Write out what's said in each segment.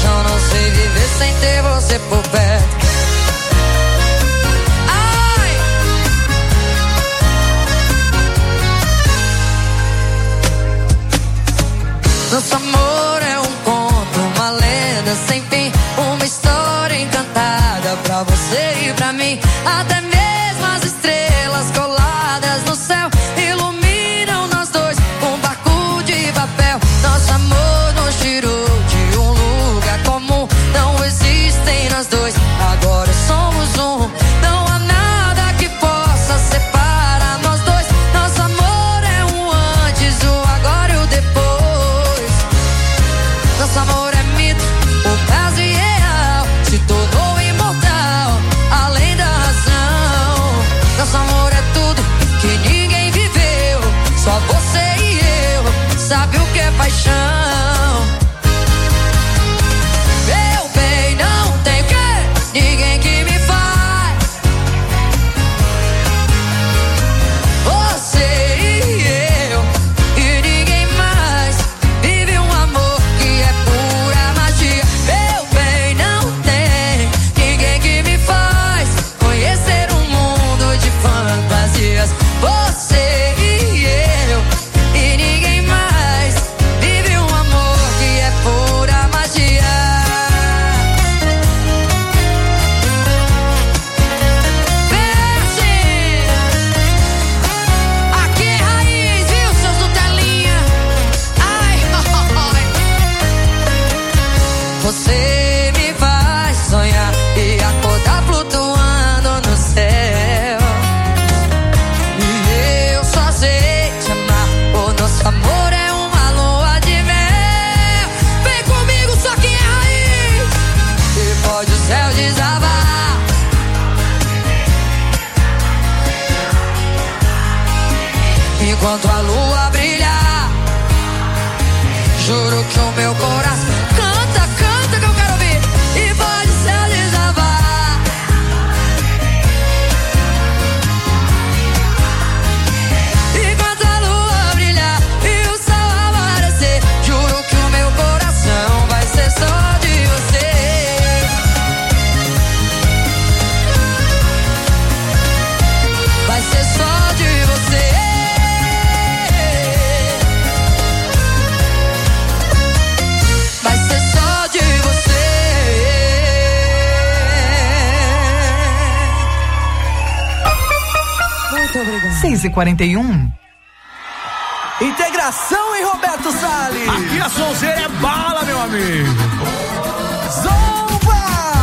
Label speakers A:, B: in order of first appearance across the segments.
A: paixão, não sei viver sem ter você por perto. Ai! Nosso amor é um conto, uma lenda sem fim, uma história encantada pra você e pra mim. Até mesmo as estrelas coladas no céu iluminam nós dois, um barco de papel. Nosso amor nos tirou de um lugar comum, não existem nós dois, agora somos um. Não há nada que possa separar nós dois. Nosso amor é um antes, o agora e o depois. Nosso amor é mito, o caso irreal, se tornou imortal, além da razão. Nosso amor é tudo que ninguém viveu, só você e eu, sabe o que é paixão. Meu bem, não tem o que, ninguém que me faz. Você e eu, e ninguém mais, vive um amor que é pura magia. Meu bem, não tem ninguém que me faz conhecer um mundo de fantasias. Você e eu, e ninguém mais, vive um amor que é pura magia. Verde, aqui é raiz, viu, seus Nutelinha? Ai, você me faz sonhar e acordar flutuando no céu. E eu só sei te amar, o nosso amor é uma lua de mel. Vem comigo, só quem é raiz, e pode o céu desabar. Enquanto a lua brilhar, juro que o meu coração canta, canta que eu quero ouvir. E pode o céu desabar. Enquanto a lua brilhar e o sol aparecer, juro que o meu coração vai ser só de você. Vai ser só de você. Vai ser só de você. Muito obrigada.
B: 6h41. Integração em Roberto Salles.
C: Aqui a sonzeira é bala, meu amigo.
B: Zomba!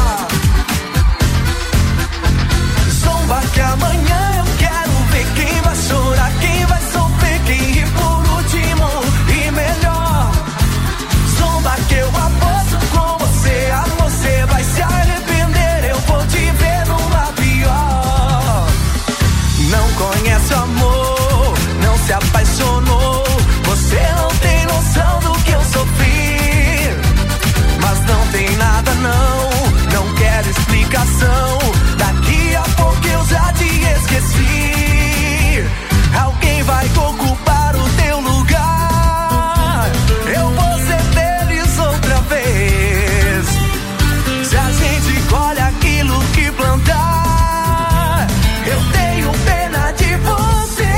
B: Zomba que amanhã eu quero ver quem vai chorar, quem vai sofrer, quem ri por último e melhor. Zomba que eu aposto com você, a você vai se arrepender, eu vou te ver numa pior. Não conhece o amor, não se apaixonou, você não tem noção do que eu sofri. Mas não tem nada não quero explicação, daqui a pouco eu já te esqueci. Alguém vai ocupar o teu lugar, eu vou ser feliz outra vez. Se a gente colhe aquilo que plantar, eu tenho pena de você.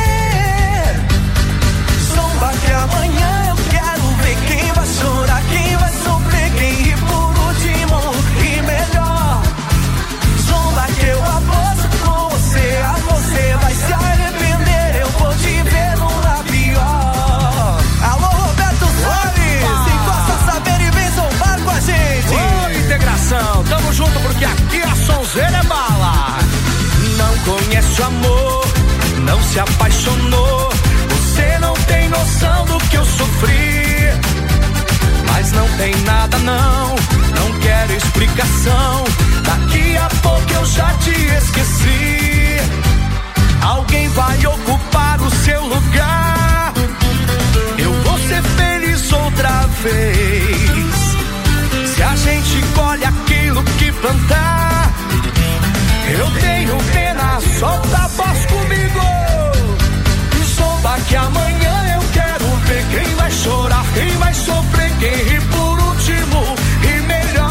B: Zomba que amanhã eu quero ver quem vai chorar, quem vai sofrer, quem ri por último e melhor. Zomba que eu aposto com você, a você vai se arrepender, eu vou te ver numa pior. Alô, Roberto Salles, encosta saber e vem zombar com a gente.
C: Ô, integração, tamo junto porque aqui a sonzeira é bala.
B: Não conhece o amor, não se apaixonou, você não tem noção do que eu sofri. Mas não tem nada não quero explicação, daqui a pouco eu já te esqueci. Alguém vai ocupar o seu lugar, eu vou ser feliz outra vez. Se a gente colhe aquilo que plantar, eu tenho pena, solta a voz comigo. Zomba que amanhã eu quero ver quem vai chorar, quem vai sofrer, quem ri por último e melhor.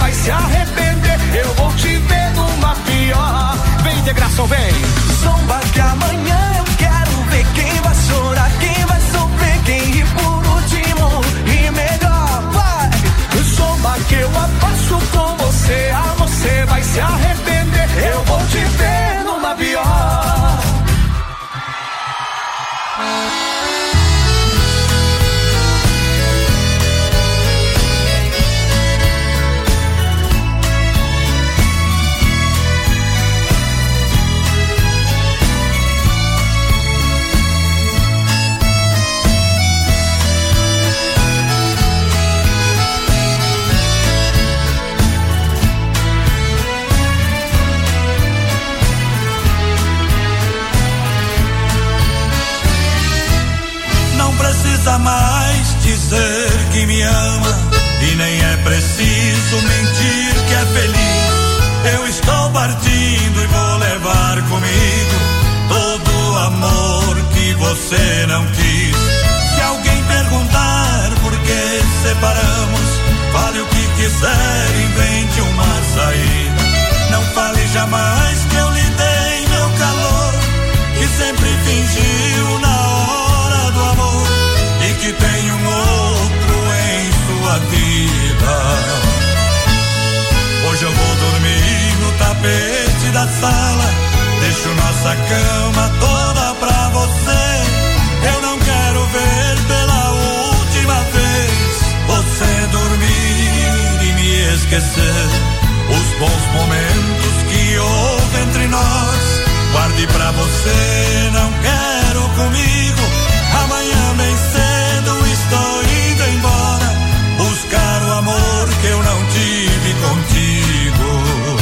B: vai se arrepender. Eu vou te ver numa pior.
C: Vem, integração, vem.
B: Zomba que amanhã eu quero ver quem vai chorar, quem vai sofrer, quem ri por último e melhor. Vai, zomba que eu aposto com você. Ah, você vai se arrepender. Eu vou te ver numa pior.
D: Precisa mais dizer que me ama e nem é preciso mentir que é feliz. Eu estou partindo e vou levar comigo todo o amor que você não quis. Se alguém perguntar por que separamos, fale o que quiser, invente uma saída. Não fale jamais que eu lhe dei meu calor, que sempre fingiu na hora do amor, que tem um outro em sua vida. Hoje eu vou dormir no tapete da sala, deixo nossa cama toda pra você. Eu não quero ver pela última vez você dormir e me esquecer. Os bons momentos que houve entre nós, guarde pra você, não quero comigo. Amanhã bem cedo estou indo embora, buscar o amor que eu não tive contigo.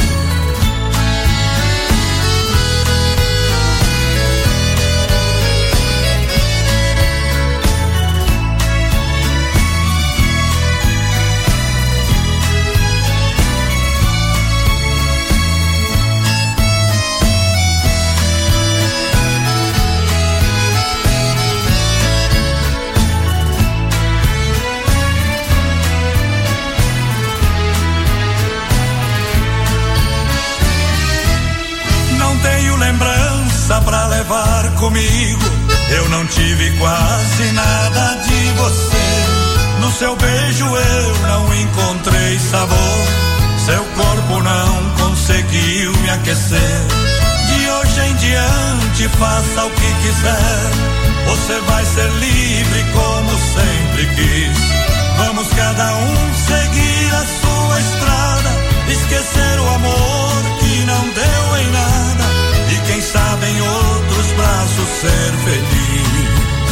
D: Lembrança pra levar comigo, eu não tive quase nada de você. No seu beijo eu não encontrei sabor, seu corpo não conseguiu me aquecer. De hoje em diante faça o que quiser, você vai ser livre como sempre quis. Vamos cada um seguir a sua estrada, esquecer o amor que não deu em nada, e quem sabe em outros braços ser feliz.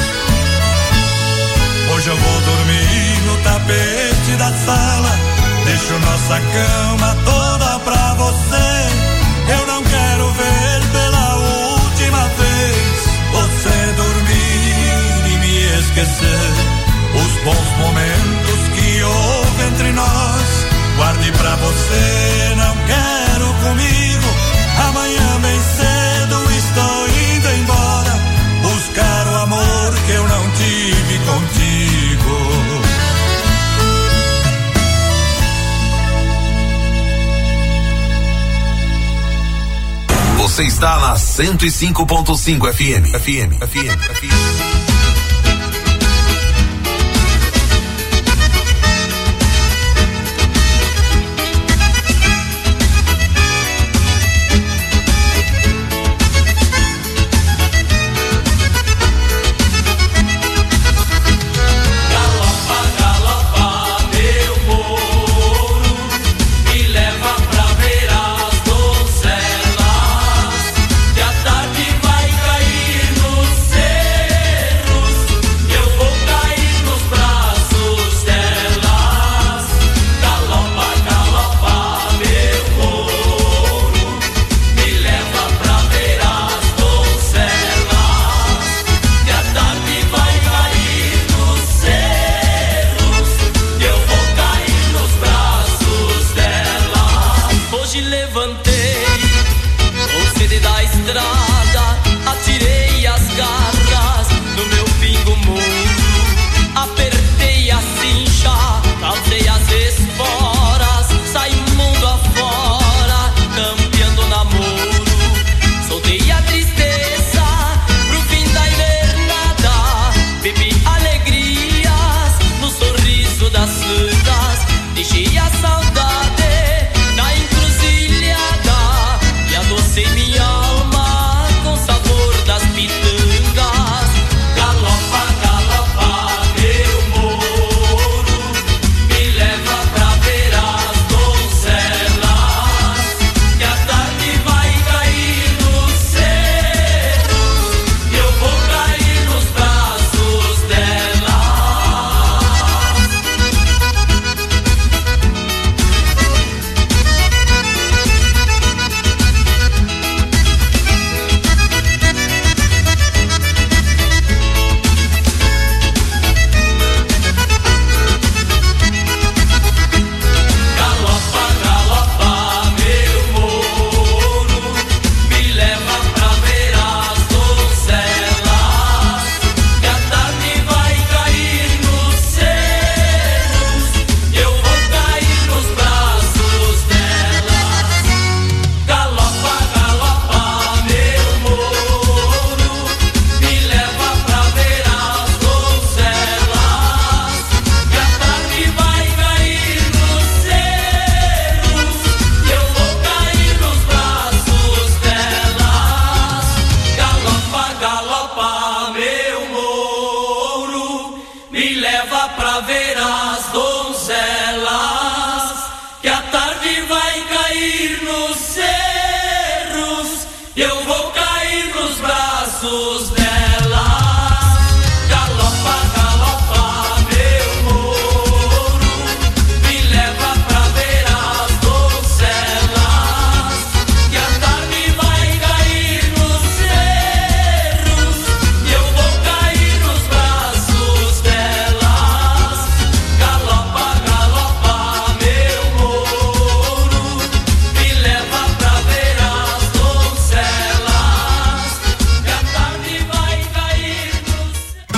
D: Hoje eu vou dormir no tapete da sala, deixo nossa cama toda pra você. Eu não quero ver pela última vez você dormir e me esquecer. Os bons momentos que houve entre nós, guarde pra você, não quero comigo. Amanhã bem cedo estou indo embora, buscar o amor que eu não tive contigo.
E: Você está na 105.5 FM.
F: Vai cair no céu.
B: braços dela. Galopa, galopa, meu mouro, me leva pra ver as doncelas, que a tarde vai cair nos cerros e eu vou cair nos braços delas. Galopa, galopa, meu mouro, me leva pra ver as doncelas, que a tarde vai cair nos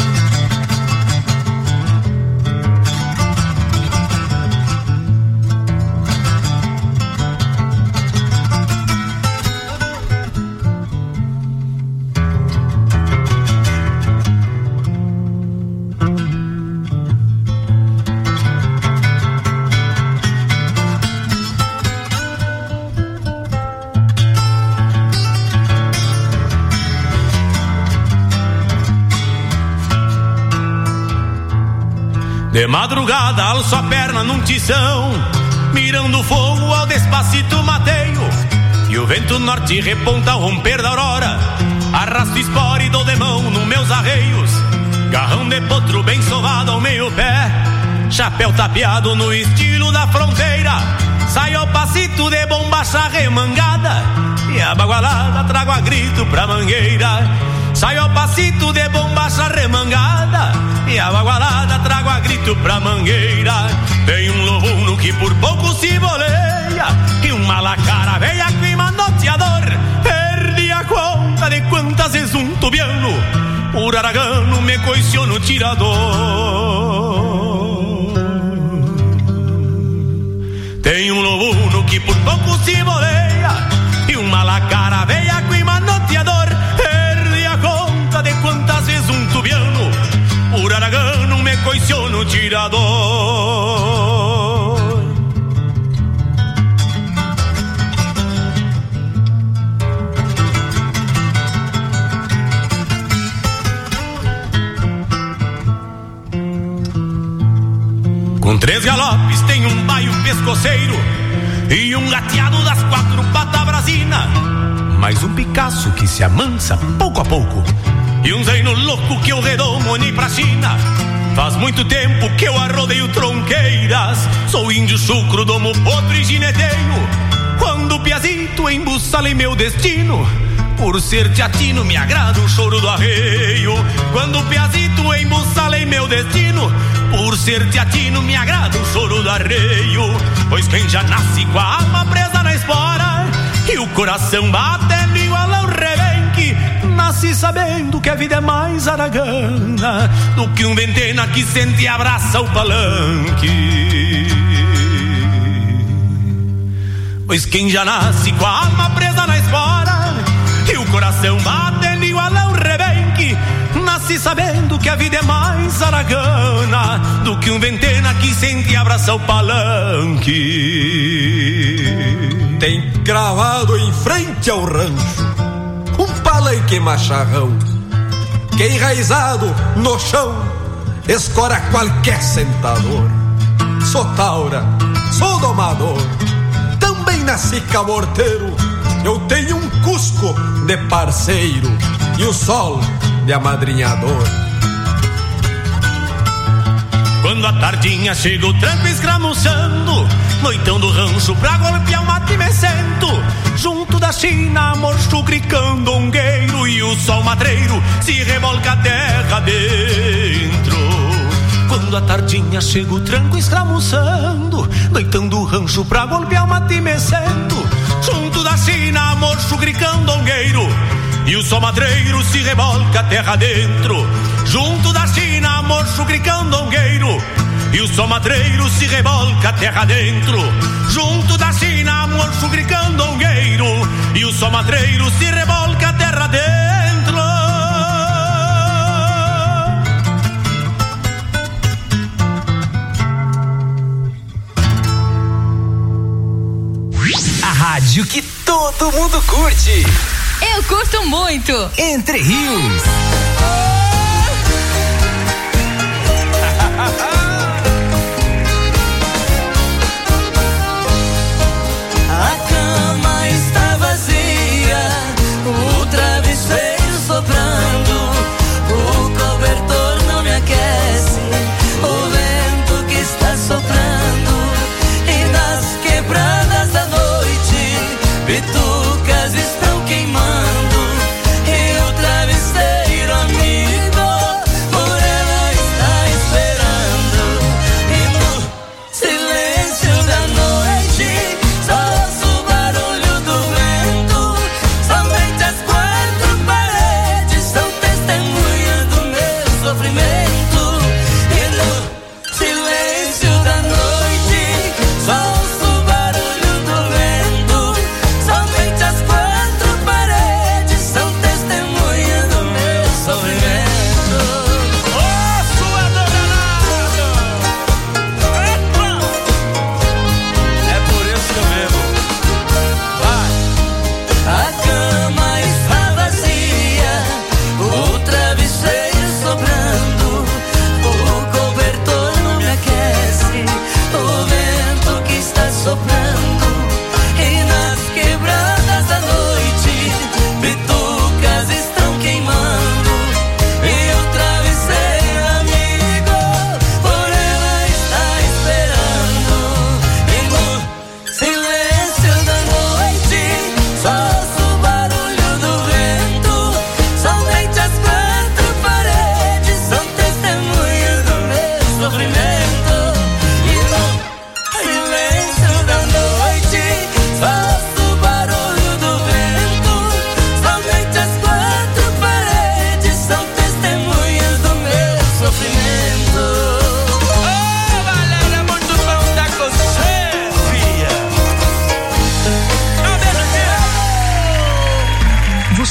F: De madrugada alço a perna num tição, mirando fogo ao despacito mateio, e o vento norte reponta ao romper da aurora. Arrasto espora e dou de mão nos meus arreios, garrão de potro bem sovado ao meio pé, chapéu tapeado no estilo da fronteira. Saio ao passito de bombacha remangada, e a bagualada trago a grito pra mangueira. Saio ao passito de bombacha remangada, e a bagualada trago a grito pra mangueira. Tem um lobuno que por pouco se boleia, e uma lacara velha clima noteador. Perdi a conta de quantas vezes um tubiano por aragano me coiciou no tirador. Tem um lobuno que por pouco se boleia, e uma lacara velha clima noteador. Perdi a conta de quantas vezes um tubiano por aragano me coiciou no tirador. Com 3 galopes tem um baio pescoceiro e um gateado das 4 patas brasina, mais um Picasso que se amansa pouco a pouco, e um zaino louco que eu redomo nem pra China. Faz muito tempo que eu arrodeio tronqueiras, sou índio chucro, domo potro e gineteio. Quando o piazito embussalei meu destino, por ser teatino me agrada o choro do arreio. Quando o piazito embussalei meu destino, por ser teatino me agrada o choro do arreio. Pois quem já nasce com a alma presa na espora e o coração batendo igual ao rebenque, nasce sabendo que a vida é mais aragana do que um ventena que sente e abraça o palanque. Pois quem já nasce com a alma presa na espora e o coração batendo igual ao rebenque, nasce sabendo que a vida é mais aragana do que um ventena que sente e abraça o palanque.
G: Tem cravado em frente ao rancho um palanque macharrão, que enraizado no chão escora qualquer sentador. Sou taura, sou domador, também nasci camorteiro. Eu tenho um cusco de parceiro e o sol de amadrinhador.
F: Quando a tardinha chega o tranco escramuçando, noitão do rancho pra golpear o mate me sento. Junto da China, morchucre candongueiro, e o sol madreiro se revolca a terra dentro. Quando a tardinha chega o tranco escramuçando, noitão do rancho pra golpear o mate me sento. Junto da China, morchucre candongueiro, e o sol madreiro se revolca a terra dentro. Junto da China, morchucre candongueiro, e o sol madreiro se revolca a terra dentro. Junto da China, morchucre candongueiro, e o sol madreiro se revolca a terra dentro.
H: A rádio que todo mundo curte.
I: Eu curto muito.
H: Entre Rios.
B: A cama está vazia, o travesseiro soprando.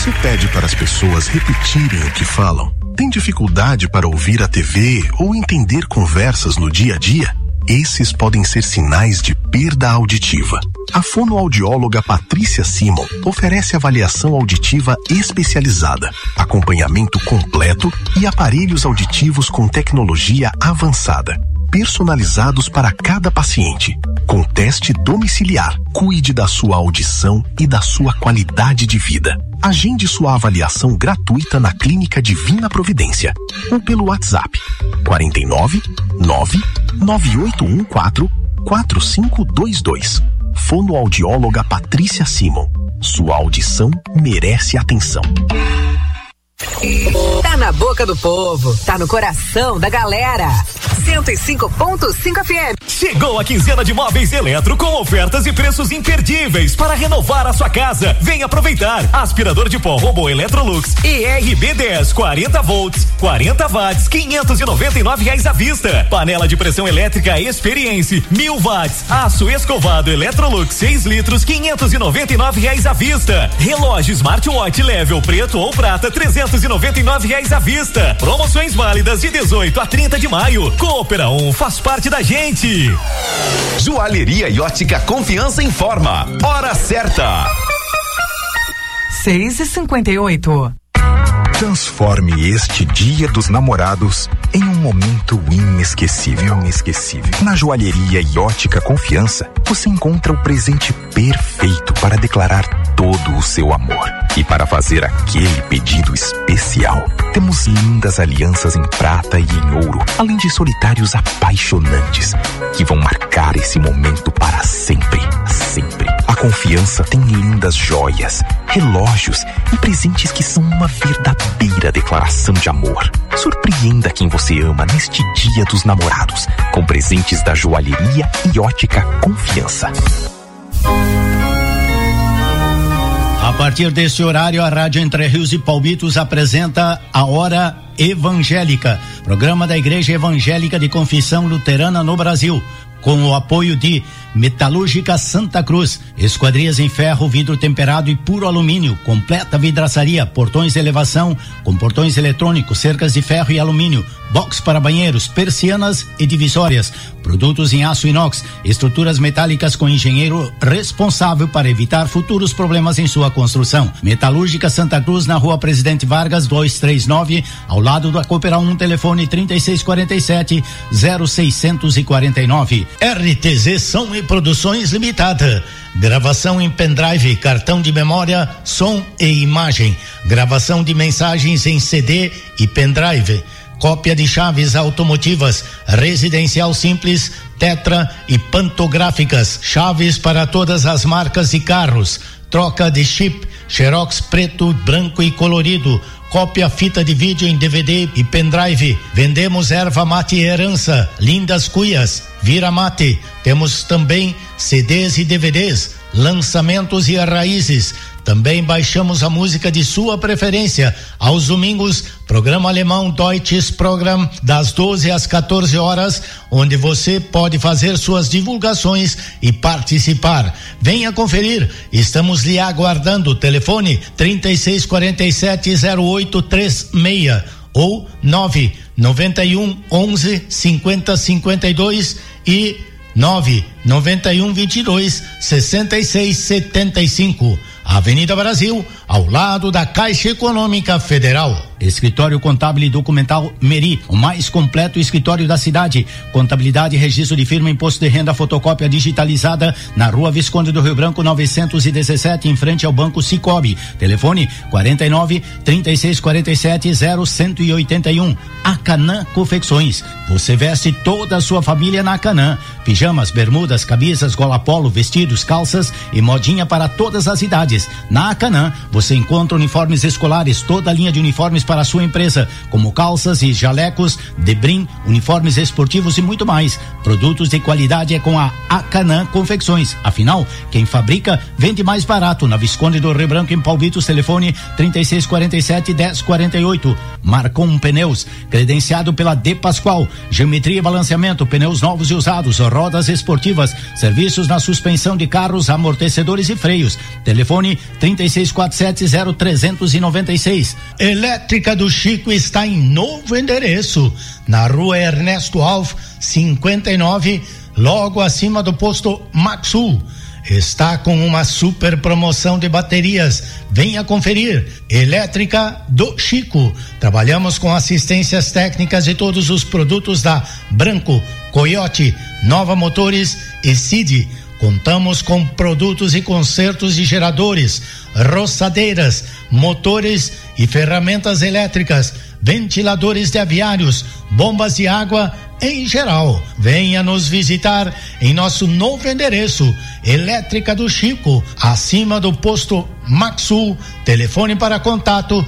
J: Você pede para as pessoas repetirem o que falam? Tem dificuldade para ouvir a TV ou entender conversas no dia a dia? Esses podem ser sinais de perda auditiva. A fonoaudióloga Patrícia Simon oferece avaliação auditiva especializada, acompanhamento completo e aparelhos auditivos com tecnologia avançada, personalizados para cada paciente, com teste domiciliar. Cuide da sua audição e da sua qualidade de vida. Agende sua avaliação gratuita na Clínica Divina Providência ou pelo WhatsApp 49 99814 4522. Fonoaudióloga Patrícia Simon. Sua audição merece atenção.
K: Tá na boca do povo, tá no coração da galera. 105.5 FM.
H: Chegou a quinzena de móveis Eletro com ofertas e preços imperdíveis para renovar a sua casa. Vem aproveitar. Aspirador de pó Robô Electrolux ERB10 40 volts, 40 watts, R$599 à vista. Panela de pressão elétrica Experience 1000 watts. Aço escovado Electrolux 6 litros, R$599 à vista. Relógio Smartwatch Level preto ou prata, R$399 à vista. Promoções válidas de 18 a 30 de maio. Coopera 1 faz parte da gente.
L: Joalheria e ótica Confiança informa. Hora certa.
K: 6h58.
M: Transforme este Dia dos Namorados em um momento inesquecível. Na Joalheria e Ótica Confiança, você encontra o presente perfeito para declarar todo o seu amor. E para fazer aquele pedido especial, temos lindas alianças em prata e em ouro, além de solitários apaixonantes que vão marcar esse momento para sempre. A Confiança tem lindas joias, relógios e presentes que são uma verdadeira declaração de amor. Surpreenda quem você ama neste Dia dos Namorados com presentes da Joalheria e Ótica Confiança.
N: A partir desse horário, a Rádio Entre Rios e Palmitos apresenta a Hora Evangélica, programa da Igreja Evangélica de Confissão Luterana no Brasil, com o apoio de Metalúrgica Santa Cruz, esquadrias em ferro, vidro temperado e puro alumínio, completa vidraçaria, portões de elevação com portões eletrônicos, cercas de ferro e alumínio, box para banheiros, persianas e divisórias, produtos em aço inox, estruturas metálicas com engenheiro responsável para evitar futuros problemas em sua construção. Metalúrgica Santa Cruz, na Rua Presidente Vargas 239, ao lado da Coopera 1, telefone 3647-0649. RTZ Som e Produções Limitada. Gravação em pendrive, cartão de memória, som e imagem. Gravação de mensagens em CD e pendrive. Cópia de chaves automotivas, residencial simples, tetra e pantográficas. Chaves para todas as marcas de carros. Troca de chip, xerox preto, branco e colorido. Cópia fita de vídeo em DVD e pendrive. Vendemos erva mate e herança, lindas cuias, vira mate. Temos também CDs e DVDs, lançamentos e raízes. Também baixamos a música de sua preferência. Aos domingos, programa alemão Deutsches Programm, das 12 às 14 horas, onde você pode fazer suas divulgações e participar. Venha conferir, estamos lhe aguardando. Telefone 3647-0836 ou 991 11 50 52 e 991 22 66 75. Avenida Brasil, ao lado da Caixa Econômica Federal. Escritório Contábil e Documental Meri, o mais completo escritório da cidade. Contabilidade, registro de firma, imposto de renda, fotocópia digitalizada na Rua Visconde do Rio Branco 917, em frente ao Banco Cicobi. Telefone 49-3647-0181. Acanã Confecções. Você veste toda a sua família na Acanã. Pijamas, bermudas, camisas, gola polo, vestidos, calças e modinha para todas as idades. Na Acanã, você encontra uniformes escolares, toda a linha de uniformes para a sua empresa, como calças e jalecos, debrim, uniformes esportivos e muito mais. Produtos de qualidade é com a Acanã Confecções. Afinal, quem fabrica, vende mais barato. Na Visconde do Rio Branco, em Palmitos, telefone 3647-1048. Marcon Pneus, credenciado pela De Pascoal. Geometria e balanceamento, pneus novos e usados, rodas esportivas, serviços na suspensão de carros, amortecedores e freios. Telefone 3647 370396. Elétrica do Chico está em novo endereço, na Rua Ernesto Alves, 59, logo acima do posto Maxul. Está com uma super promoção de baterias. Venha conferir. Elétrica do Chico. Trabalhamos com assistências técnicas de todos os produtos da Branco, Coyote, Nova Motores e Cid. Contamos com produtos e consertos de geradores, roçadeiras, motores e ferramentas elétricas, ventiladores de aviários, bombas de água em geral. Venha nos visitar em nosso novo endereço, Elétrica do Chico, acima do posto Maxul. Telefone para contato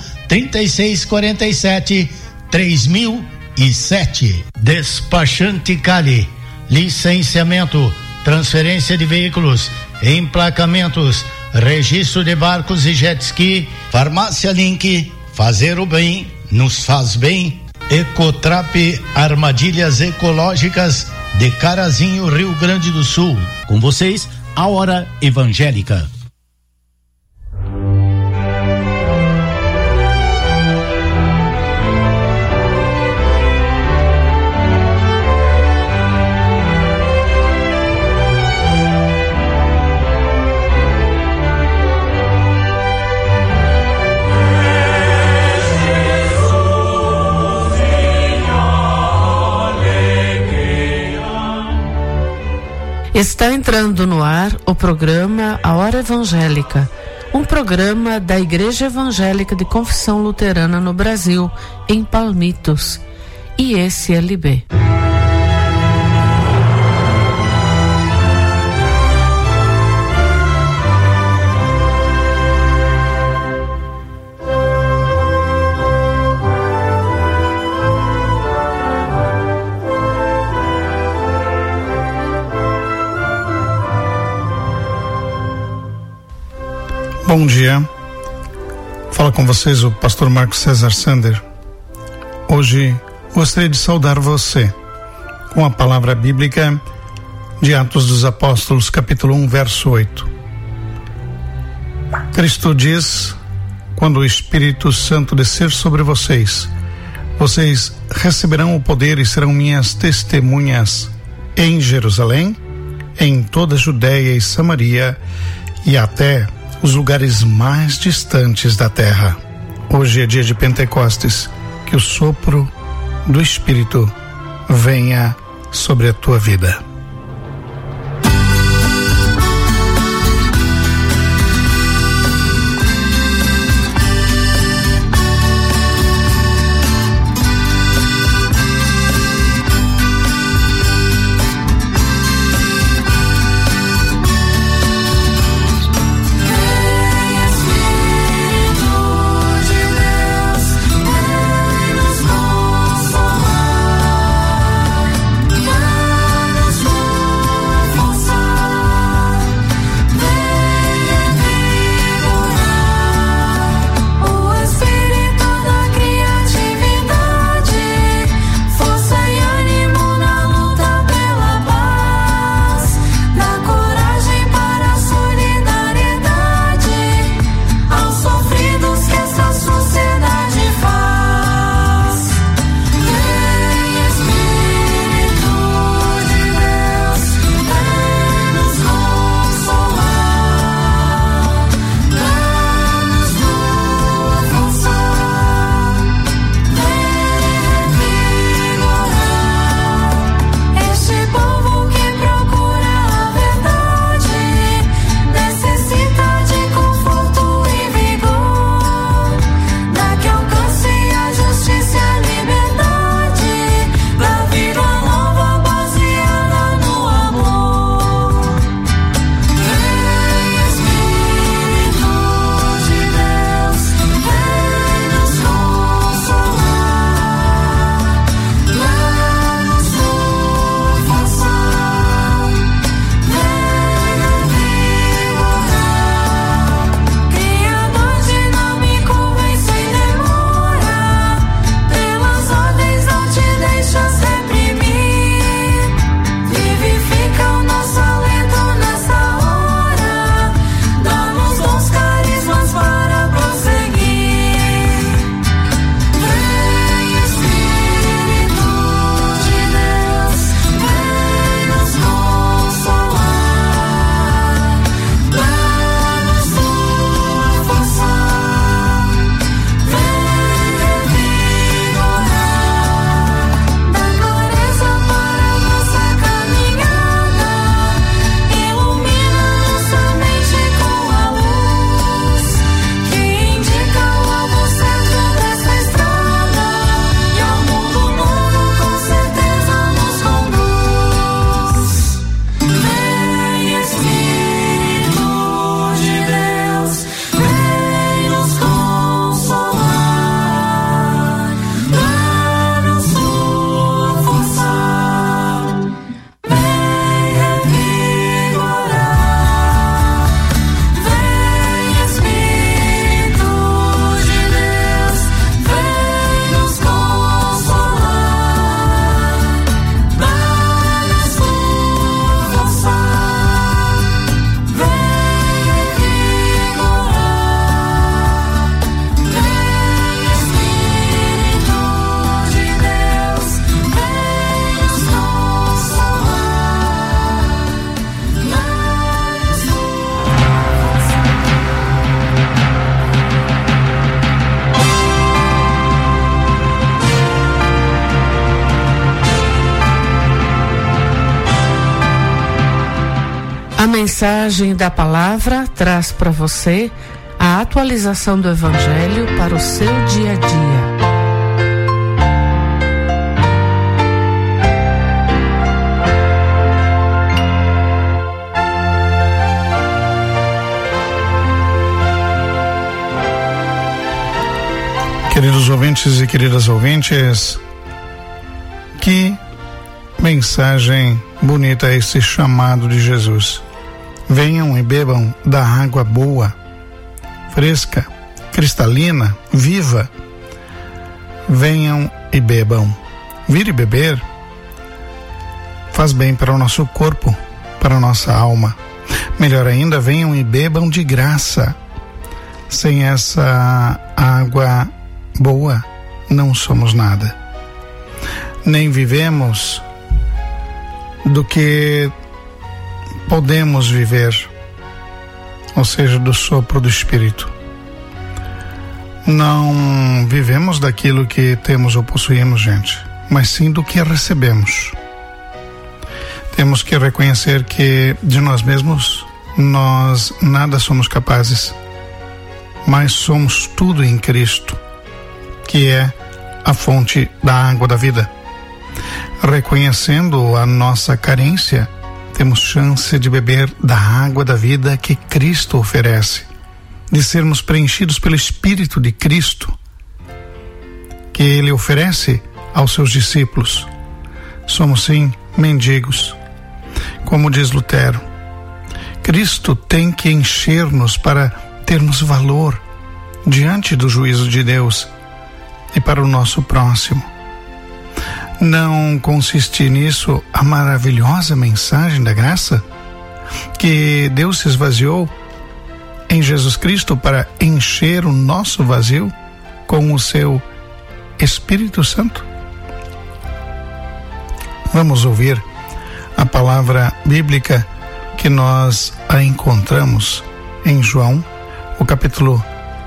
N: 3647-3007. Despachante Cali, licenciamento, transferência de veículos, emplacamentos, registro de barcos e jet ski. Farmácia Link, fazer o bem nos faz bem. Ecotrap Armadilhas Ecológicas de Carazinho, Rio Grande do Sul. Com vocês, a Hora Evangélica.
O: Está entrando no ar o programa A Hora Evangélica, um programa da Igreja Evangélica de Confissão Luterana no Brasil, em Palmitos, ISLB.
P: Bom dia, fala com vocês o pastor Marcos César Sander. Hoje gostaria de saudar você com a palavra bíblica de Atos dos Apóstolos, capítulo 1, verso 8. Cristo diz: quando o Espírito Santo descer sobre vocês, vocês receberão o poder e serão minhas testemunhas em Jerusalém, em toda a Judéia e Samaria e até os lugares mais distantes da terra. Hoje é dia de Pentecostes. Que o sopro do Espírito venha sobre a tua vida.
O: A mensagem da palavra traz para você a atualização do Evangelho para o seu dia a dia.
P: Queridos ouvintes e queridas ouvintes, que mensagem bonita esse chamado de Jesus. Venham e bebam da água boa, fresca, cristalina, viva. Venham e bebam. Vir e beber faz bem para o nosso corpo, para a nossa alma. Melhor ainda, venham e bebam de graça. Sem essa água boa, não somos nada. Nem vivemos do que podemos viver, ou seja, do sopro do Espírito. Não vivemos daquilo que temos ou possuímos, gente, mas sim do que recebemos. Temos que reconhecer que de nós mesmos nós nada somos capazes, mas somos tudo em Cristo, que é a fonte da água da vida. Reconhecendo a nossa carência, temos chance de beber da água da vida que Cristo oferece, de sermos preenchidos pelo Espírito de Cristo, que Ele oferece aos seus discípulos. Somos sim mendigos. Como diz Lutero, Cristo tem que encher-nos para termos valor diante do juízo de Deus e para o nosso próximo. Não consiste nisso a maravilhosa mensagem da graça? Que Deus se esvaziou em Jesus Cristo para encher o nosso vazio com o seu Espírito Santo? Vamos ouvir a palavra bíblica que nós a encontramos em João, o capítulo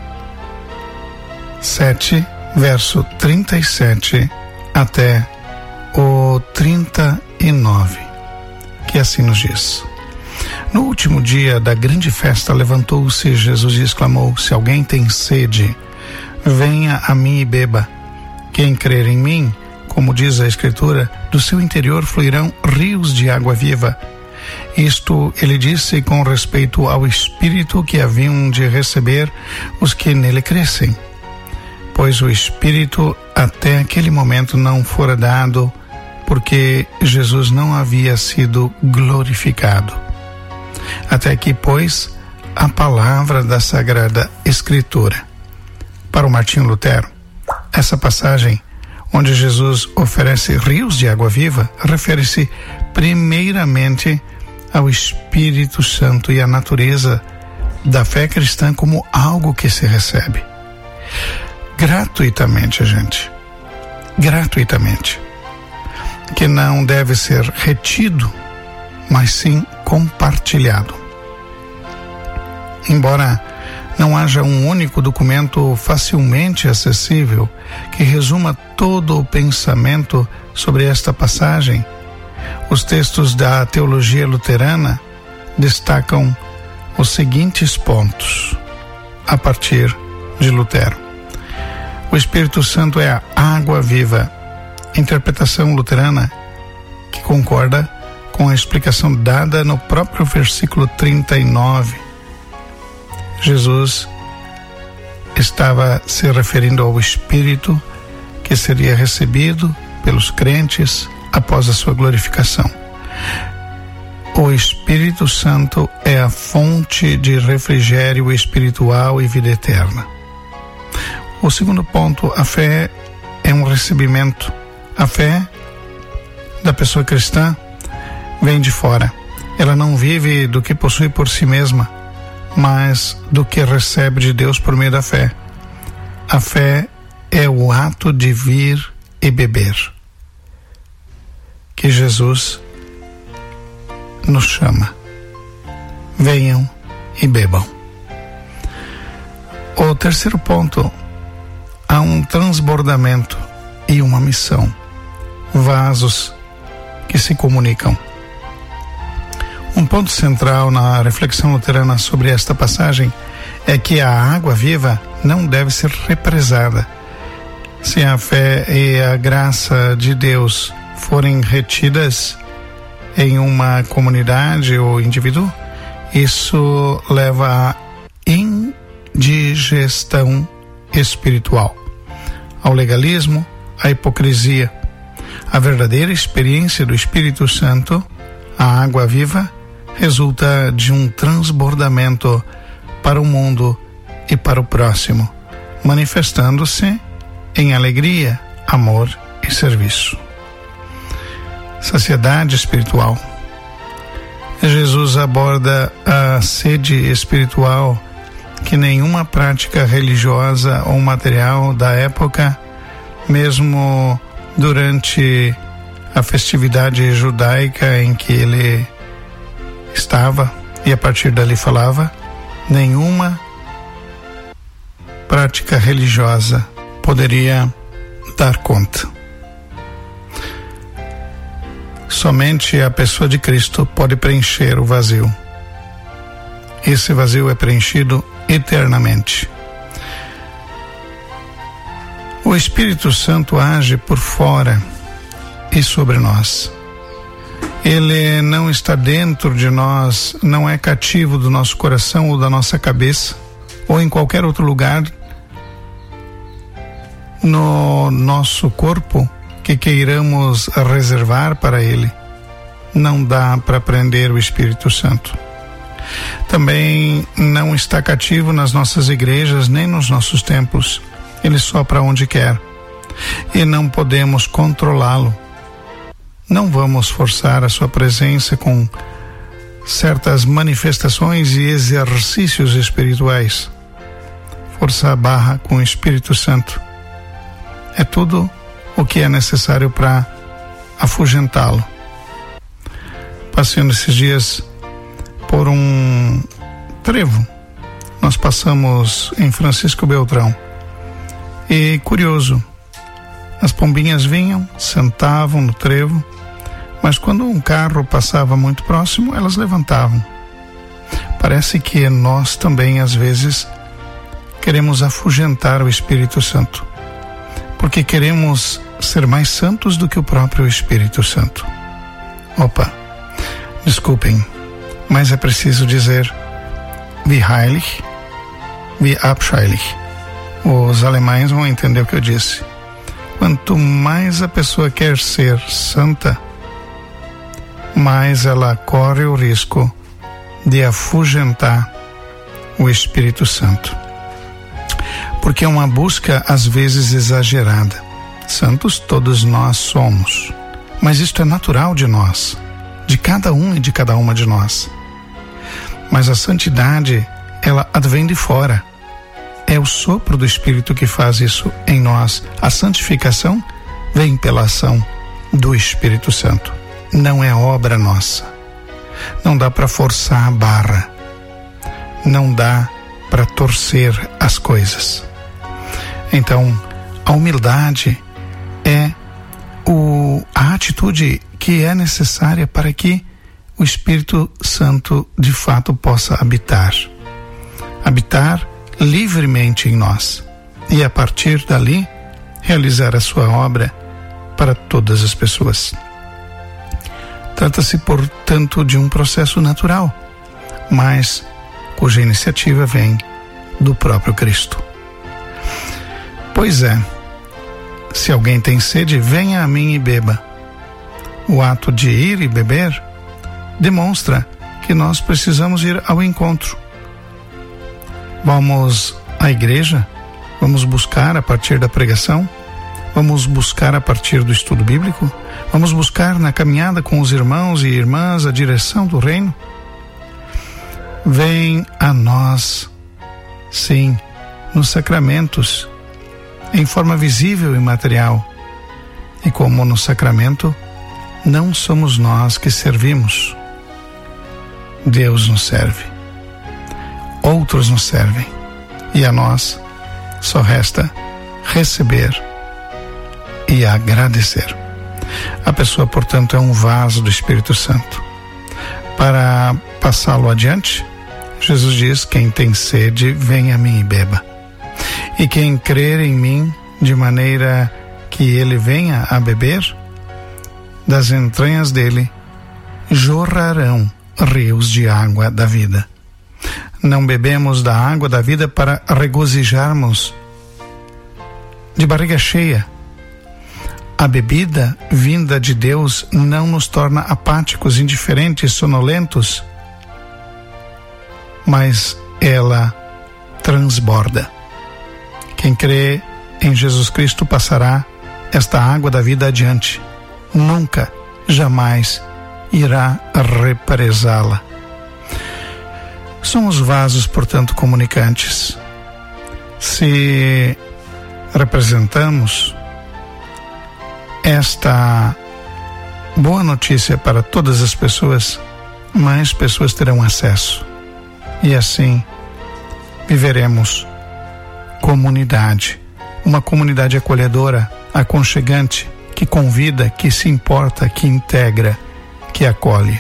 P: 7, verso 37 até o 39, que assim nos diz: No último dia da grande festa, levantou-se Jesus e exclamou: Se alguém tem sede, venha a mim e beba. Quem crer em mim, como diz a Escritura, do seu interior fluirão rios de água viva. Isto ele disse com respeito ao Espírito que haviam de receber os que nele crescem, pois o Espírito até aquele momento não fora dado, porque Jesus não havia sido glorificado. Até que, pois, a palavra da Sagrada Escritura. Para o Martinho Lutero, essa passagem, onde Jesus oferece rios de água viva, refere-se primeiramente ao Espírito Santo e à natureza da fé cristã como algo que se recebe gratuitamente, gente. Gratuitamente. Que não deve ser retido, mas sim compartilhado. Embora não haja um único documento facilmente acessível que resuma todo o pensamento sobre esta passagem, os textos da teologia luterana destacam os seguintes pontos a partir de Lutero. O Espírito Santo é a água viva. Interpretação luterana que concorda com a explicação dada no próprio versículo 39. Jesus estava se referindo ao Espírito que seria recebido pelos crentes após a sua glorificação. O Espírito Santo é a fonte de refrigério espiritual e vida eterna. O segundo ponto, a fé é um recebimento. A fé da pessoa cristã vem de fora. Ela não vive do que possui por si mesma, mas do que recebe de Deus por meio da fé. A fé é o ato de vir e beber, que Jesus nos chama. Venham e bebam. O terceiro ponto, há um transbordamento e uma missão. Vasos que se comunicam. Um ponto central na reflexão luterana sobre esta passagem é que a água viva não deve ser represada. Se a fé e a graça de Deus forem retidas em uma comunidade ou indivíduo, isso leva à indigestão espiritual, ao legalismo, à hipocrisia. A verdadeira experiência do Espírito Santo, a água viva, resulta de um transbordamento para o mundo e para o próximo, manifestando-se em alegria, amor e serviço. Saciedade espiritual. Jesus aborda a sede espiritual que nenhuma prática religiosa ou material da época, mesmo durante a festividade judaica em que ele estava e a partir dali falava, nenhuma prática religiosa poderia dar conta. Somente a pessoa de Cristo pode preencher o vazio. Esse vazio é preenchido eternamente. O Espírito Santo age por fora e sobre nós. Ele não está dentro de nós, não é cativo do nosso coração ou da nossa cabeça, ou em qualquer outro lugar no nosso corpo que queiramos reservar para ele. Não dá para prender o Espírito Santo. Também não está cativo nas nossas igrejas nem nos nossos templos. Ele sopra onde quer e não podemos controlá-lo. Não vamos forçar a sua presença com certas manifestações e exercícios espirituais. Forçar a barra com o Espírito Santo é tudo o que é necessário para afugentá-lo. Passando esses dias por um trevo, nós passamos em Francisco Beltrão e, curioso, as pombinhas vinham, sentavam no trevo, mas quando um carro passava muito próximo, elas levantavam. Parece que nós também, às vezes, queremos afugentar o Espírito Santo, porque queremos ser mais santos do que o próprio Espírito Santo. Opa, desculpem, mas é preciso dizer wie heilig, wie abscheulich. Os alemães vão entender o que eu disse. Quanto mais a pessoa quer ser santa, mais ela corre o risco de afugentar o Espírito Santo. Porque é uma busca às vezes exagerada. Santos todos nós somos, mas isto é natural de nós, de cada um e de cada uma de nós. Mas a santidade, ela advém de fora. É o sopro do Espírito que faz isso em nós. A santificação vem pela ação do Espírito Santo. Não é obra nossa. Não dá para forçar a barra. Não dá para torcer as coisas. Então, a humildade é a atitude que é necessária para que o Espírito Santo de fato possa habitar livremente em nós e a partir dali realizar a sua obra para todas as pessoas. Trata-se, portanto, de um processo natural, mas cuja iniciativa vem do próprio Cristo. Pois é, se alguém tem sede, venha a mim e beba. O ato de ir e beber demonstra que nós precisamos ir ao encontro. Vamos à igreja, vamos buscar a partir da pregação, vamos buscar a partir do estudo bíblico, vamos buscar na caminhada com os irmãos e irmãs a direção do reino. Vem a nós, sim, nos sacramentos, em forma visível e material. E como no sacramento, não somos nós que servimos. Deus nos serve. Outros nos servem. E a nós só resta receber e agradecer. A pessoa, portanto, é um vaso do Espírito Santo. Para passá-lo adiante, Jesus diz: quem tem sede, venha a mim e beba. E quem crer em mim, de maneira que ele venha a beber, das entranhas dele jorrarão rios de água da vida. Não bebemos da água da vida para regozijarmos de barriga cheia. A bebida vinda de Deus não nos torna apáticos, indiferentes, sonolentos, mas ela transborda. Quem crê em Jesus Cristo passará esta água da vida adiante. Nunca, jamais irá represá-la. Somos vasos, portanto, comunicantes. Se representamos esta boa notícia para todas as pessoas, mais pessoas terão acesso. E assim viveremos comunidade, uma comunidade acolhedora, aconchegante, que convida, que se importa, que integra, que acolhe.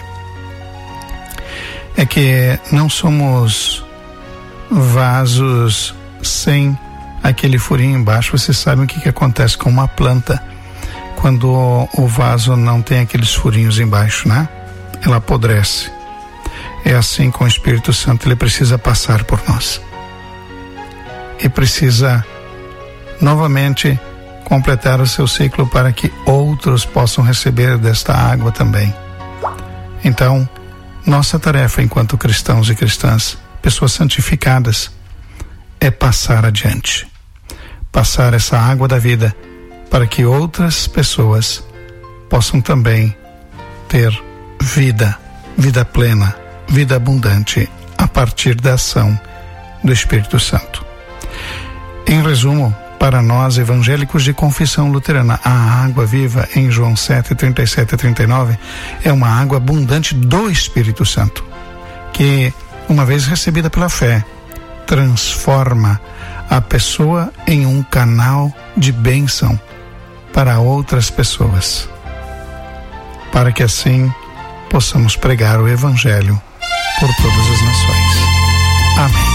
P: É que não somos vasos sem aquele furinho embaixo. Vocês sabem o que acontece com uma planta quando o vaso não tem aqueles furinhos embaixo, né? Ela apodrece. É assim com o Espírito Santo, ele precisa passar por nós. E precisa novamente completar o seu ciclo para que outros possam receber desta água também. Então, nossa tarefa enquanto cristãos e cristãs, pessoas santificadas, é passar adiante. Passar essa água da vida para que outras pessoas possam também ter vida, vida plena, vida abundante a partir da ação do Espírito Santo. Em resumo, para nós evangélicos de confissão luterana, a água viva em João 7, 37 e 39 é uma água abundante do Espírito Santo, que, uma vez recebida pela fé, transforma a pessoa em um canal de bênção para outras pessoas, para que assim possamos pregar o Evangelho por todas as nações. Amém.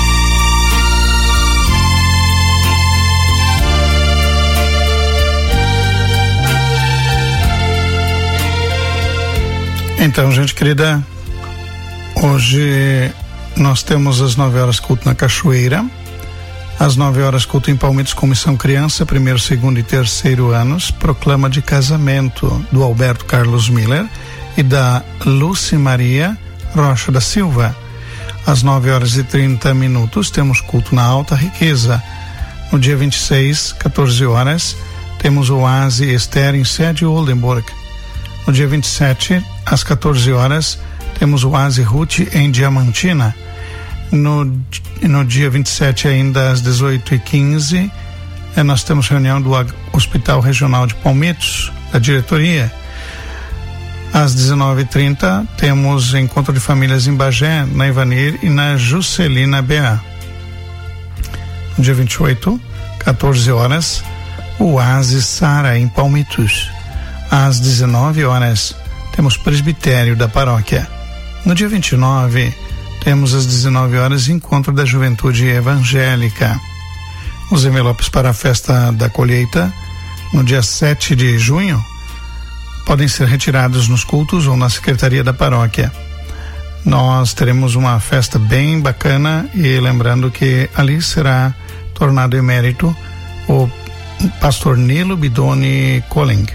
P: Então, gente querida, hoje nós temos às 9 horas culto na Cachoeira, às 9 horas culto em Palmitos com Missão Criança, 1º, 2º e 3º anos, proclama de casamento do Alberto Carlos Miller e da Lúcia Maria Rocha da Silva. Às 9 horas e 30 minutos temos culto na Alta Riqueza. No dia 26, 14 horas, temos o Oase Esther em sede Oldenburg. No dia 27, às 14 horas, temos o Oase Ruth em Diamantina. No dia 27, ainda às 18h15, nós temos reunião do Hospital Regional de Palmitos, da diretoria. Às 19h30, temos encontro de famílias em Bagé, na Ivanir e na Juscelina BA. No dia 28, 14 horas, o Oase Sara em Palmitos. Às 19 horas, temos presbitério da paróquia. No dia 29, temos às 19 horas encontro da juventude evangélica. Os envelopes para a festa da colheita, no dia 7 de junho, podem ser retirados nos cultos ou na secretaria da paróquia. Nós teremos uma festa bem bacana e lembrando que ali será tornado emérito o pastor Nilo Bidoni Colling.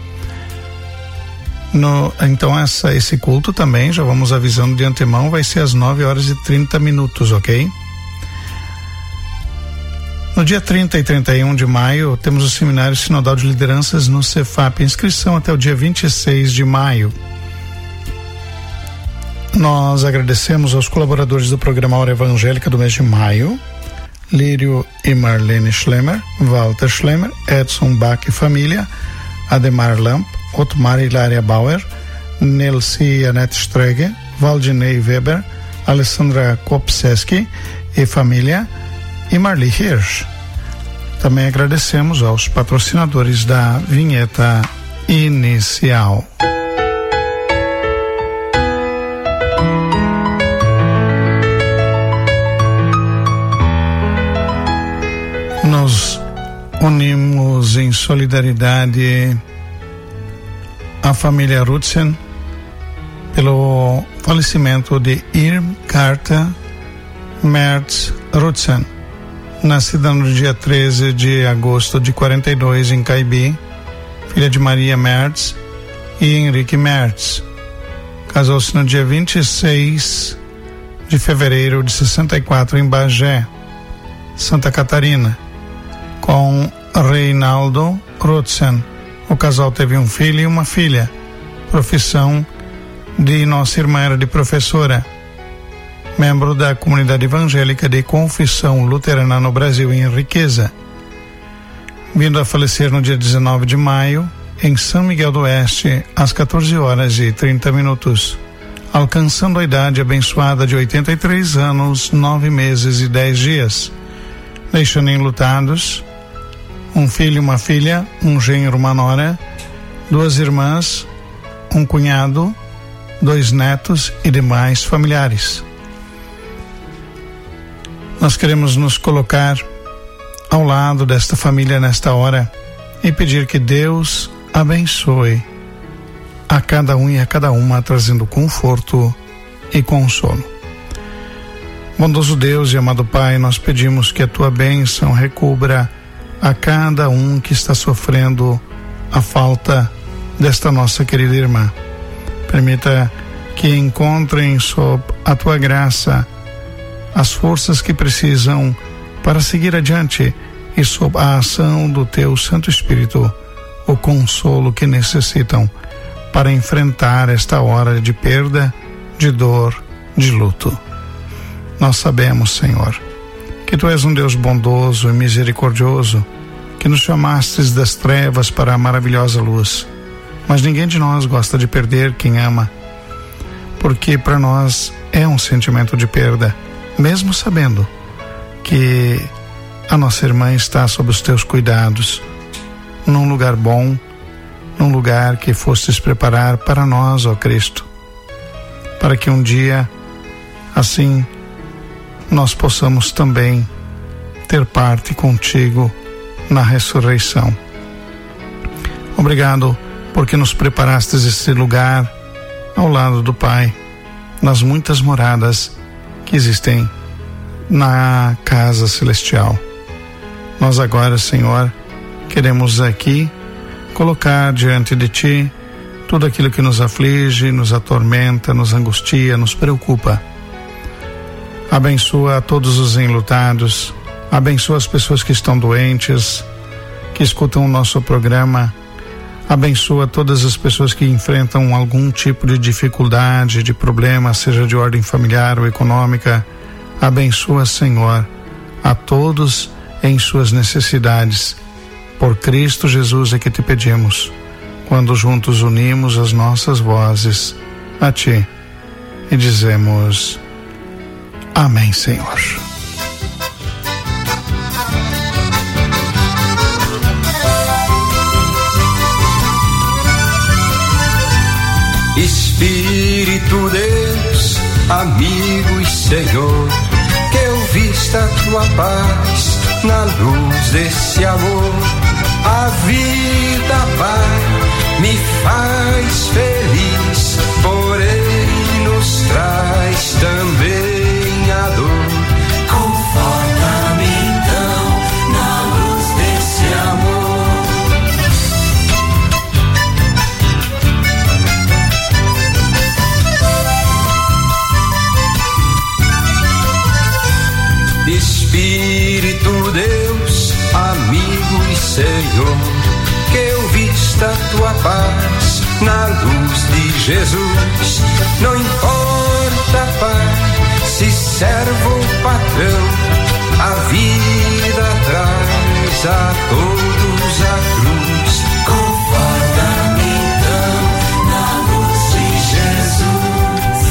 P: Então esse culto também, já vamos avisando de antemão, vai ser às 9 horas e 30 minutos, ok? No dia 30 e 31 de maio, temos o Seminário Sinodal de Lideranças no Cefap, inscrição até o dia 26 de maio. Nós agradecemos aos colaboradores do programa Hora Evangélica do mês de maio, Lírio e Marlene Schlemmer, Walter Schlemmer, Edson Bach e família, Ademar Lamp, Otmar Hilária Bauer, Nelci Anette Streger, Valdinei Weber, Alessandra Kopseski e família, e Marli Hirsch. Também agradecemos aos patrocinadores da vinheta inicial. Unimos em solidariedade a família Rutsen pelo falecimento de Irmgarta Mertz Rutsen, nascida no dia 13 de agosto de 42 em Caibi, filha de Maria Mertz e Henrique Mertz. Casou-se no dia 26 de fevereiro de 64 em Bagé, Santa Catarina, com Reinaldo Rutsen. O casal teve um filho e uma filha. Profissão de nossa irmã era de professora. Membro da comunidade evangélica de Confissão Luterana no Brasil, em Riqueza. Vindo a falecer no dia 19 de maio, em São Miguel do Oeste, às 14h30, alcançando a idade abençoada de 83 anos, 9 meses e 10 dias, deixando enlutados um filho e uma filha, um genro, uma nora, 2 irmãs, um cunhado, 2 netos e demais familiares. Nós queremos nos colocar ao lado desta família nesta hora e pedir que Deus abençoe a cada um e a cada uma, trazendo conforto e consolo. Bondoso Deus e amado Pai, nós pedimos que a tua bênção recubra a cada um que está sofrendo a falta desta nossa querida irmã. Permita que encontrem sob a tua graça as forças que precisam para seguir adiante e sob a ação do teu Santo Espírito o consolo que necessitam para enfrentar esta hora de perda, de dor, de luto. Nós sabemos, Senhor, que tu és um Deus bondoso e misericordioso, que nos chamastes das trevas para a maravilhosa luz. Mas ninguém de nós gosta de perder quem ama, porque para nós é um sentimento de perda, mesmo sabendo que a nossa irmã está sob os teus cuidados, num lugar bom, num lugar que fostes preparar para nós, ó Cristo, para que um dia, assim, nós possamos também ter parte contigo na ressurreição. Obrigado porque nos preparastes esse lugar ao lado do Pai, nas muitas moradas que existem na casa celestial. Nós agora, Senhor, queremos aqui colocar diante de Ti tudo aquilo que nos aflige, nos atormenta, nos angustia, nos preocupa. Abençoa a todos os enlutados, abençoa as pessoas que estão doentes, que escutam o nosso programa, abençoa todas as pessoas que enfrentam algum tipo de dificuldade, de problema, seja de ordem familiar ou econômica. Abençoa, Senhor, a todos em suas necessidades. Por Cristo Jesus é que te pedimos, quando juntos unimos as nossas vozes a Ti e dizemos: Amém, Senhor.
Q: Espírito Deus, amigo e Senhor, que eu vista a tua paz na luz desse amor. A vida, Pai, me faz feliz, porém nos traz também a dor. Conforta-me então na luz desse amor. Espírito Deus, amigo e Senhor, que eu vista a tua paz na luz de Jesus. Não importa, Pai, se servo ou patrão, a vida traz a todos a cruz. Conforta-me então na luz de Jesus.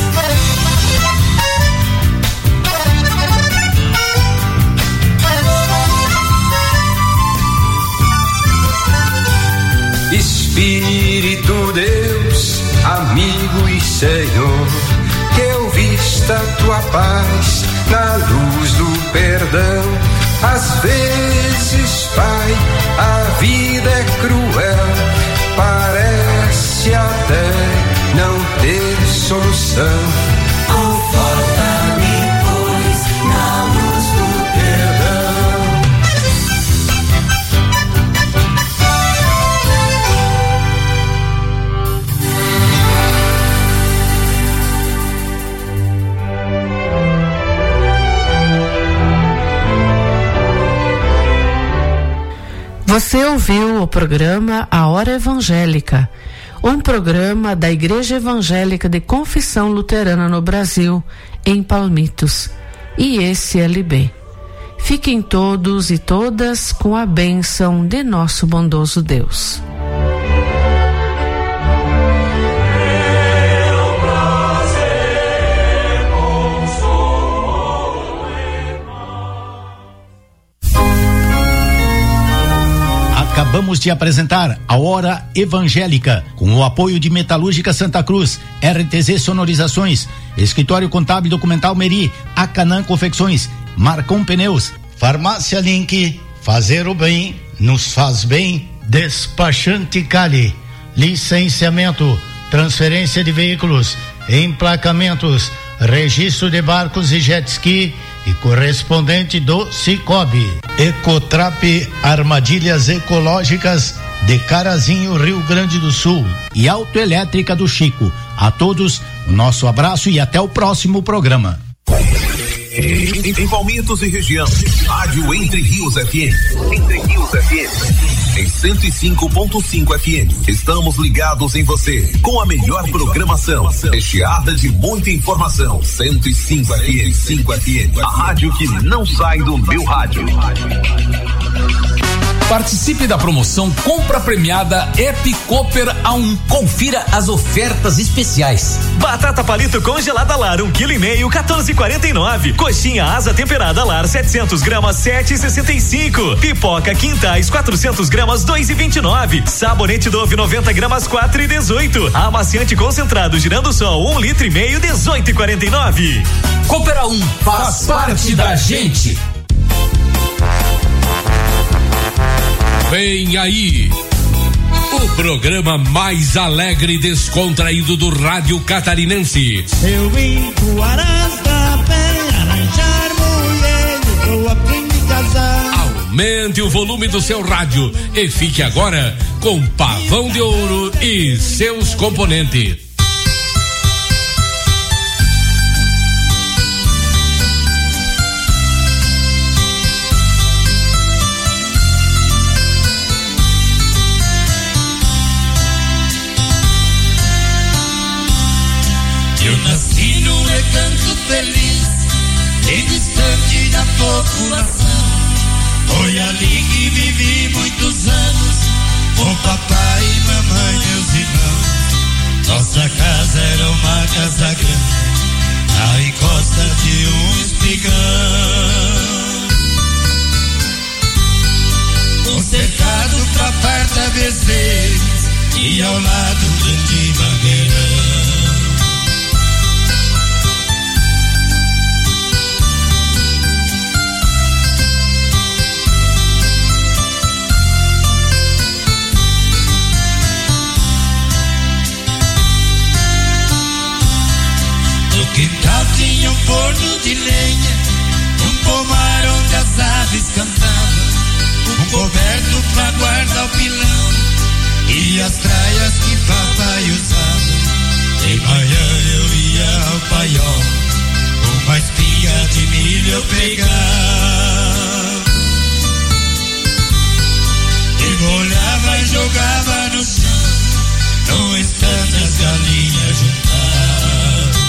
Q: Espírito Deus, amigo e Senhor, que eu vista a tua paz na luz do perdão. Às vezes, pai, a vida é cruel, parece até não ter solução. Conforta-me, pois, na luz do
O: Você ouviu o programa A Hora Evangélica, um programa da Igreja Evangélica de Confissão Luterana no Brasil, em Palmitos, ISLB. Fiquem todos e todas com a bênção de nosso bondoso Deus.
N: Acabamos de apresentar a Hora Evangélica, com o apoio de Metalúrgica Santa Cruz, RTZ Sonorizações, Escritório Contábil Documental Meri, Acanã Confecções, Marcon Pneus, Farmácia Link, fazer o bem nos faz bem, Despachante Cali, licenciamento, transferência de veículos, emplacamentos, registro de barcos e jet ski e correspondente do Cicobi. Ecotrap Armadilhas Ecológicas de Carazinho, Rio Grande do Sul, e Autoelétrica do Chico. A todos, o nosso abraço e até o próximo programa.
E: Em Palmitos e região, Rádio Entre Rios FM. Entre Rios FM. Em 105.5 FM. Estamos ligados em você, com a melhor programação, recheada de muita informação. 105 FM. 5 FM. A rádio que não sai do meu rádio.
R: Participe da promoção Compra Premiada Epi Cooper A1. Confira as ofertas especiais.
H: Batata palito congelada Lar 1,5 kg, 14,49. Coxinha asa temperada Lar 700 gramas, 7,65. Pipoca Quintais 400 gramas, 2,29. Sabonete Dove 90 gramas, 4,18. Amaciante concentrado Girando Sol 1,5 litro, 18,49.
R: Cooper A1 faz parte da gente.
S: Vem aí, o programa mais alegre e descontraído do rádio catarinense.
B: Eu vim pro Arasta pra arranjar mulher, tô a fim de casar.
S: Aumente o volume do seu rádio e fique agora com Pavão de Ouro e seus componentes.
B: Eu nasci num recanto feliz, bem distante da população. Foi ali que vivi muitos anos, com papai e mamãe, meus irmãos. Nossa casa era uma casa grande, na encosta de um espigão, com cercado pra farta bezerros e ao lado um grande mangueirão. No quintal tinha um forno de lenha, um pomar onde as aves cantavam, um coberto pra guardar o pilão e as traias que papai usava. De manhã eu ia ao paiol, uma espinha de milho eu pegava e molhava e jogava no chão, no instante as galinhas juntavam.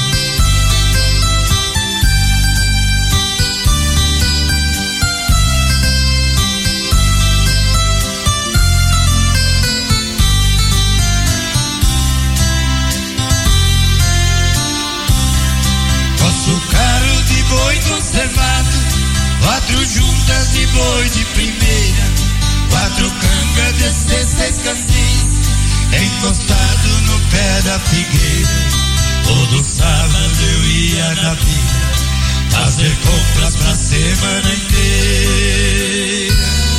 B: Carro de boi conservado, 4 juntas de boi de primeira, 4 cangas de 16 candis, encostado no pé da figueira. Todo sábado eu ia na vila,
D: fazer compras pra semana inteira.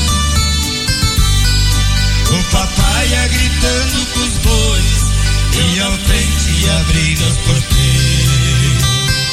D: O papai ia gritando com os bois, ia ao frente e abrindo as porteiras.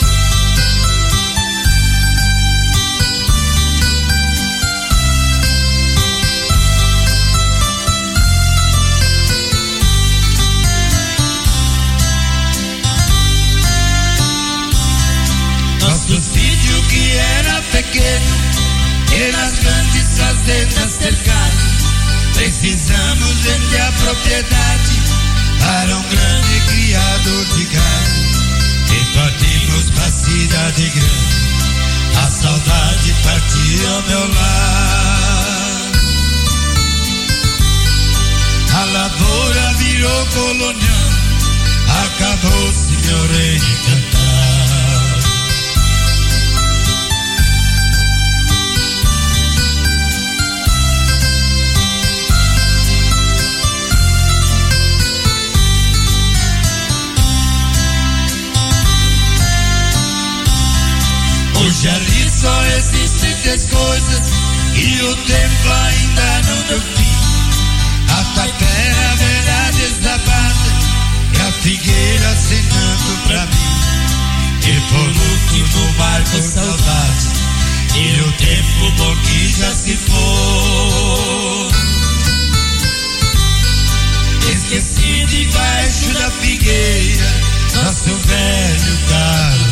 D: Nosso sítio que era pequeno e nas grandes fazendas cercado, precisamos vender a propriedade para um grande criador de gado. E partimos pra cidade grande, a saudade partiu ao meu lado. A lavoura virou colonial, acabou-se meu reino encantado. Hoje ali só existem 3 coisas e o tempo ainda não deu fim. A tapera verá desabada e a figueira acenando pra mim. E por último marco saudade e o tempo bom que já se foi. Esqueci debaixo da figueira nosso velho carro.